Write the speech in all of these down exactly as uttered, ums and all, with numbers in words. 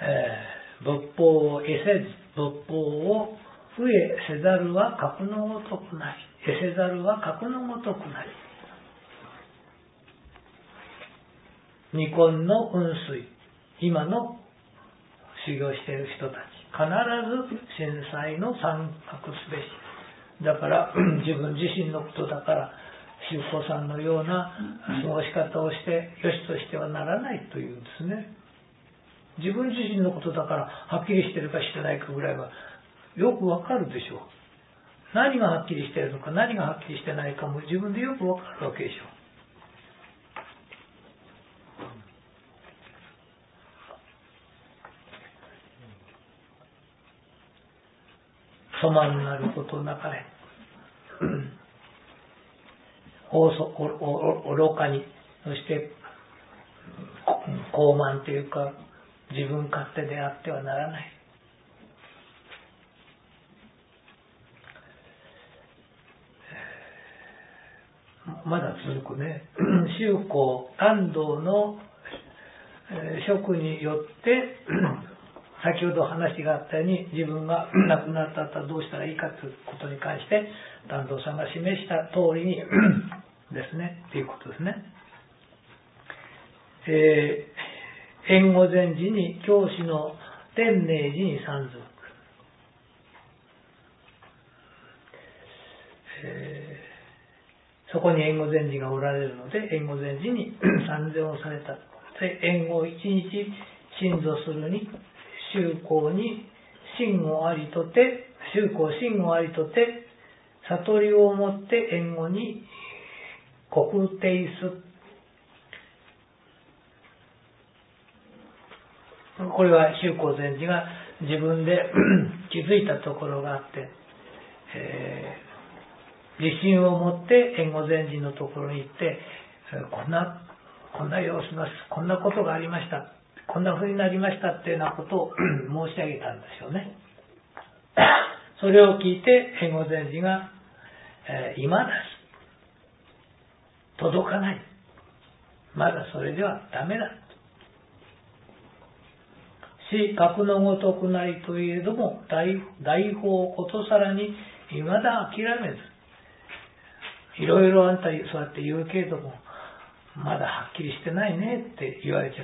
えー、仏法を得せず、仏法を不えせざるは格のごとくなり、得せざるは格のごとくなり。二根の雲水、今の修行している人たち、必ず震災の参画すべし。だから自分自身のことだから宗公さんのような過ごし方をしてよしとしてはならないというんですね。自分自身のことだからはっきりしてるかしてないかぐらいはよくわかるでしょう。何がはっきりしてるのか何がはっきりしてないかも自分でよくわかるわけでしょう。粗慢なることなかれおそおお愚かに、そして傲慢というか自分勝手であってはならない。まだ続くね。宗公安藤の職によって先ほど話があったように自分が亡くなった後はどうしたらいいかということに関して檀道さんが示した通りにですねということですね。えー、延後禅師に教師の天明寺に参続、えー、そこに延後禅師がおられるので延後禅師に参禅をされた。で延後一日親祖するに宗公に真をありとて、宗公真をありとて、悟りをもって縁後に国定す。これは宗公禅師が自分で気づいたところがあって、えー、自信を持って縁後禅師のところに行って、こんな、こんな様子が、こんなことがありました。こんな風になりましたっていうようなことを申し上げたんですよね。それを聞いて延後禅師が、えー、今だし届かない、まだそれではダメだ。し格のごとくなりといえども大大法ことさらに未だ諦めず、いろいろあんたそうやって言うけれどもまだはっきりしてないねって言われちゃった。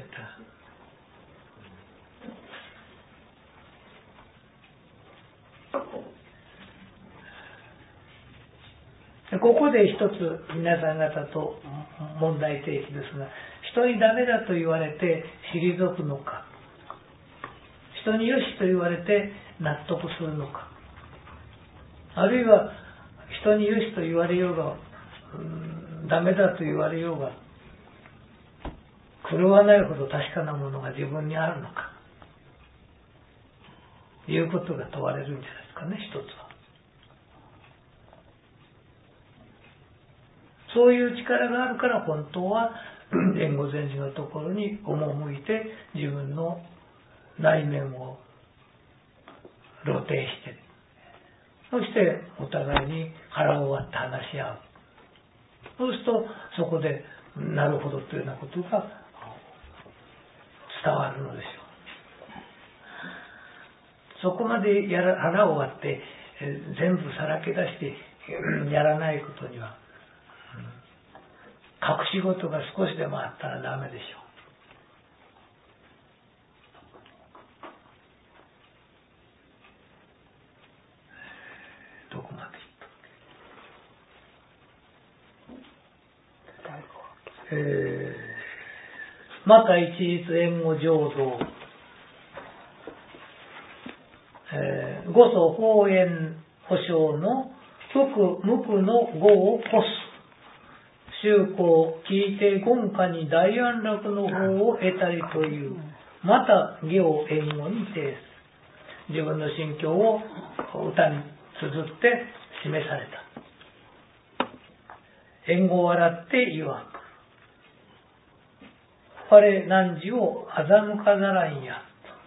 ここで一つ皆さん方と問題提起ですが、人にダメだと言われて退くのか、人によしと言われて納得するのか、あるいは人によしと言われようが、うん、ダメだと言われようが狂わないほど確かなものが自分にあるのか、いうことが問われるんじゃないですかね。一つはそういう力があるから本当は延後禅師のところに赴いて自分の内面を露呈して、そしてお互いに腹を割って話し合う。そうするとそこでなるほどというようなことが伝わるのでしょう。そこまでやら腹を割って全部さらけ出してやらないことには、隠し事が少しでもあったらダメでしょう。どこまで言った、えー、また一律縁後浄土、えー、五祖法縁保証の福無垢の語を越す宗公聞いて言下に大安楽の法を得たりという、また行縁後に呈す。自分の心境を歌に綴って示された。縁後を笑って曰く、我汝を欺かざらんや。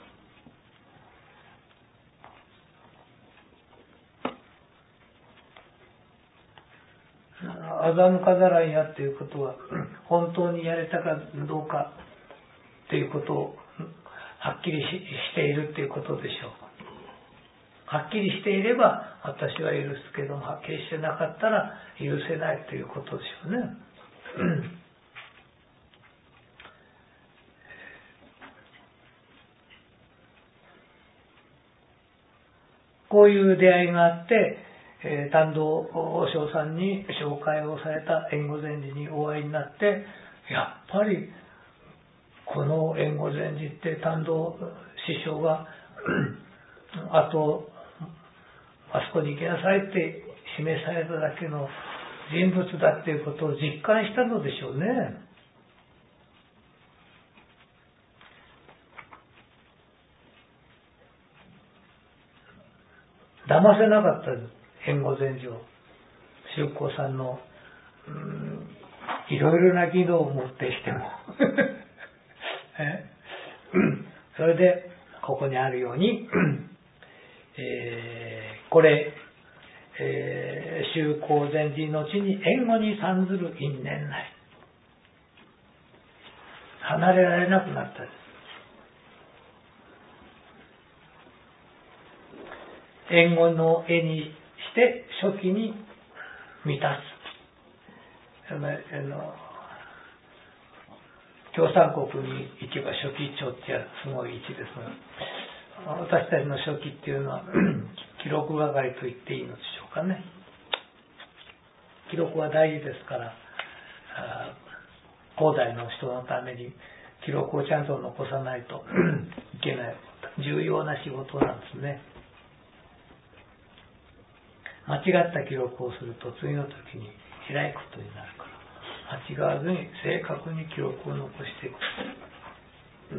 欺かざらんやっていうことは本当にやれたかどうかっていうことをはっきり し, しているということでしょう。はっきりしていれば私は許すけども、はっきりしてなかったら許せないということでしょうね。こういう出会いがあって、えー、丹道和尚さんに紹介をされた円悟禅師にお会いになって、やっぱりこの円悟禅師って丹道師匠があとあそこに行きなさいって示されただけの人物だっていうことを実感したのでしょうね。騙せなかった円悟禅師を。秀光さんのうーんいろいろな技能を持ってしてもえそれでここにあるように、えー、これ、えー、秀光禅師の地に円悟に参ずる因縁ない、離れられなくなったです。円悟の絵にして初期に満たす。あの共産国に行けば初期帳ってやすごい位置ですが、私たちの初期っていうのは記録係と言っていいのでしょうかね。記録は大事ですから、後代の人のために記録をちゃんと残さないといけない重要な仕事なんですね。間違った記録をすると次の時にえらいことになるから、間違わずに正確に記録を残していく。うん、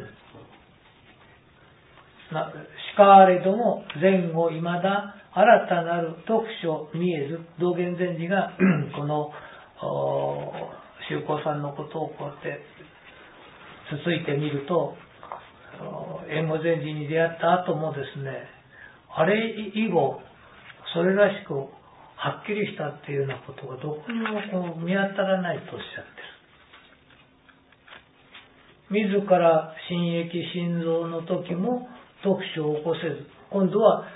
なしかれども前後いまだ新たなる特書見えず、道元禅師がこの秀光さんのことをこうやってつついてみると、円悟禅師に出会った後もですね、あれ以後それらしくはっきりしたっていうようなことがどこにもこう見当たらないとおっしゃってる。自ら心疫心臓の時も特書を起こせず、今度は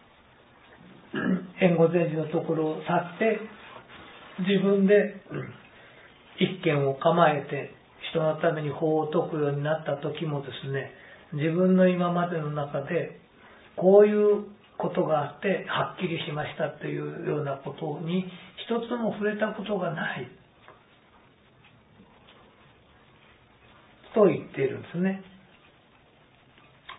円悟禅師のところを去って自分で一軒を構えて人のために法を説くようになった時もですね、自分の今までの中でこういうことがあってはっきりしましたというようなことに一つも触れたことがないと言っているんですね。